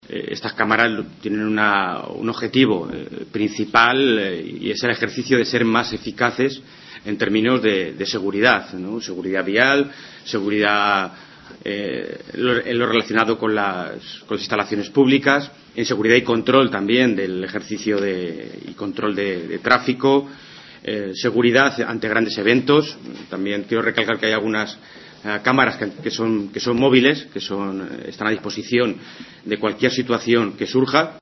Estas cámaras tienen un objetivo principal y es el ejercicio de ser más eficaces en términos de seguridad, ¿no? Seguridad vial, seguridad en lo relacionado con las instalaciones públicas, en seguridad y control también del ejercicio y control de tráfico, seguridad ante grandes eventos. También quiero recalcar que hay algunas cámaras que son móviles, están a disposición de cualquier situación que surja.